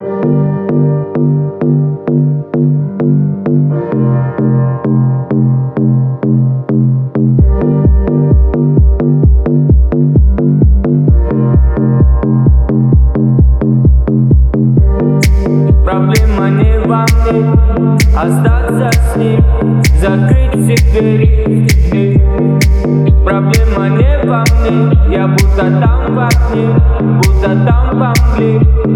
Проблема не во мне, остаться с ним, закрыть все двери. Проблема не во мне, я будто там в окне, будто там во мгле.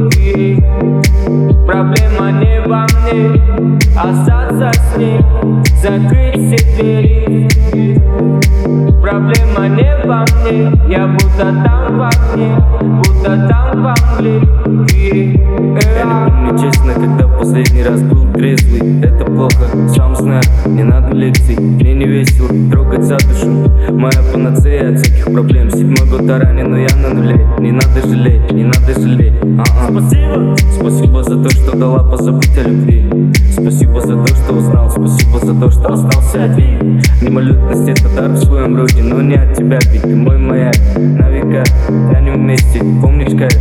Проблема не во мне, остаться с ним, закрыть все двери. Проблема не во мне, я будто там в окне, будто там во мгле. Я не помню честно, когда в последний раз был трезвый. Это плохо, сам знаю, не надо лекций. Мне не весело трогать за душу. Моя панацея от всяких проблем. 7-й год ранен, но я на нуле. Не надо жалеть, не надо жалеть. Спасибо, спасибо за то, что дала позабыть о любви. Спасибо за то, что узнал. Спасибо за то, что остался один. Мимолетность — это дар в своем роде, но не от тебя, ведь ты мой маяк. На века тянем вместе, помнишь кайф?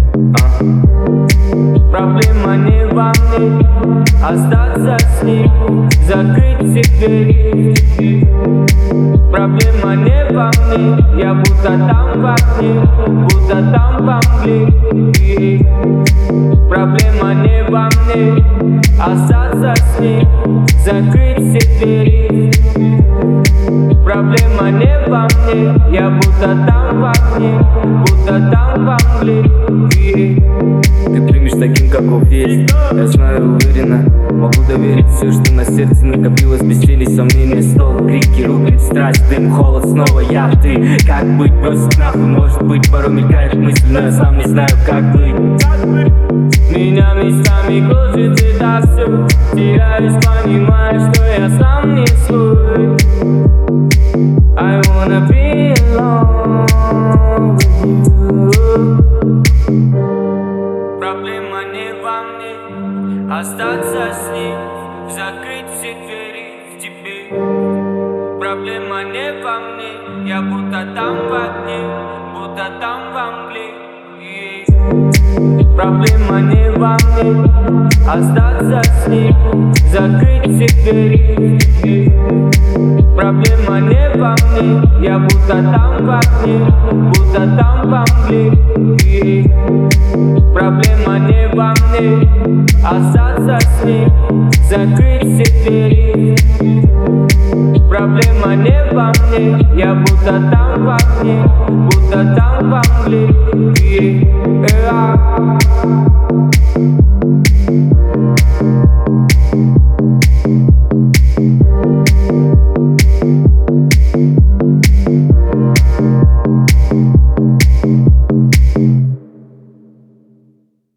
Проблема не во мне, остаться с ним, закрыть все двери. Проблема не во мне, я будто там в окне, будто там во мгле. Проблема не во мне, остаться с ним, закрыть все двери. Проблема не во мне, я будто там в окне, будто там во мгле. Ты примешь таким, каков есть. Я знаю уверенно, могу доверить все, что на сердце накопилось. Без тени сомнения, стол, крики, руки, страсть, дым, холод, снова я, ты. Как быть, бросить нахуй, может быть, порой мелькает мысль, но я сам не знаю, как быть. Меня местами кружит это все, теряюсь, понимая, что я сам не свой. I wanna be alone with you. Проблема не во мне, остаться с ним, закрыть все двери в тебе. Проблема не во мне, я будто там в окне, будто там во мгле. Проблема не во мне, остаться с ним, закрыть все двери. Проблема не во мне, я будто там в окне, будто там во мгле. Проблема не во мне, остаться с ним, закрыть все двери. Проблема не во мне, я будто там в окне, будто там во мгле.